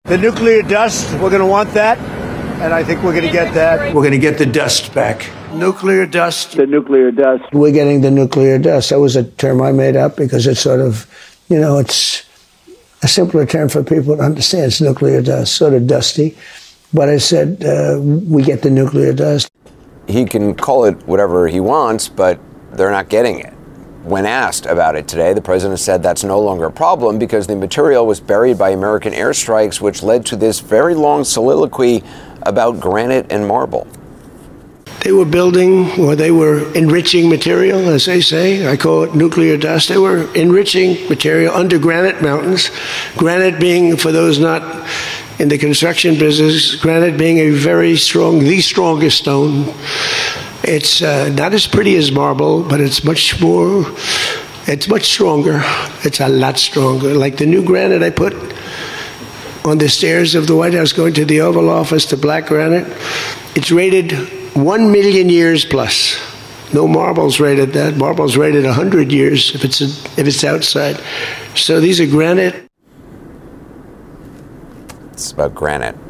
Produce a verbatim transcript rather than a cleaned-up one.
The nuclear dust, we're going to want that, and I think we're going to get that. We're going to get the dust back. Nuclear dust. The nuclear dust. We're getting the nuclear dust. That was a term I made up because it's sort of, you know, it's a simpler term for people to understand. It's nuclear dust, sort of dusty. But I said, uh, we get the nuclear dust. He can call it whatever he wants, but they're not getting it. When asked about it today, the president said that's no longer a problem because the material was buried by American airstrikes, which led to this very long soliloquy about granite and marble. They were building, or they were enriching material, as they say. I call it nuclear dust. They were enriching material under granite mountains. Granite being, for those not in the construction business, granite being a very strong, the strongest stone. It's uh, not as pretty as marble, but it's much more, it's much stronger. It's a lot stronger. Like the new granite I put on the stairs of the White House going to the Oval Office, the black granite, it's rated one million years plus. No marble's rated that. Marble's rated one hundred years if it's, a, if it's outside. So these are granite. It's about granite.